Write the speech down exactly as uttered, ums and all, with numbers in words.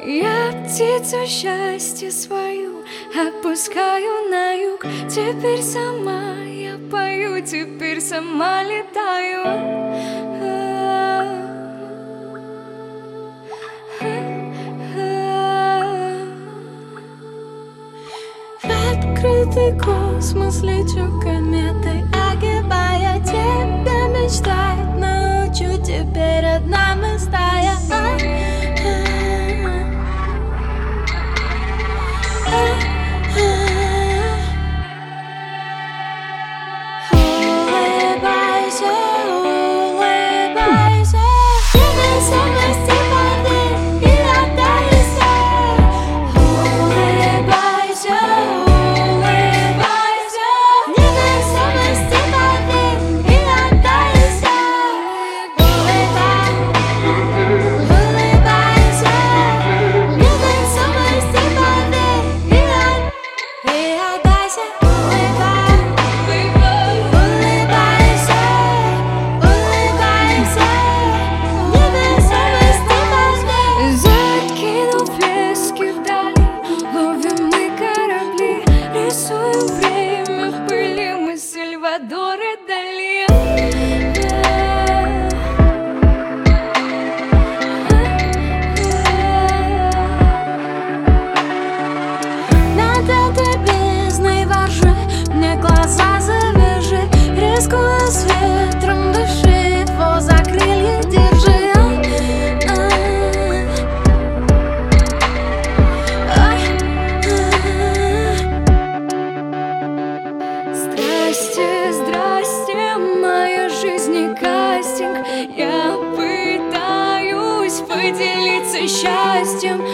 Я птицу счастья свою отпускаю на юг. Теперь сама я пою, теперь сама летаю. В открытый космос лечу кометой, огибая тебя, мечтать научу. Теперь одна мы стая. Сальвадора Дали. Над этой бездной воржи, мне глаза завяжи, рискуя с ветром дыши, его за крылья держи. Здрасте, здрасте, моя жизнь не кастинг. Я пытаюсь поделиться счастьем.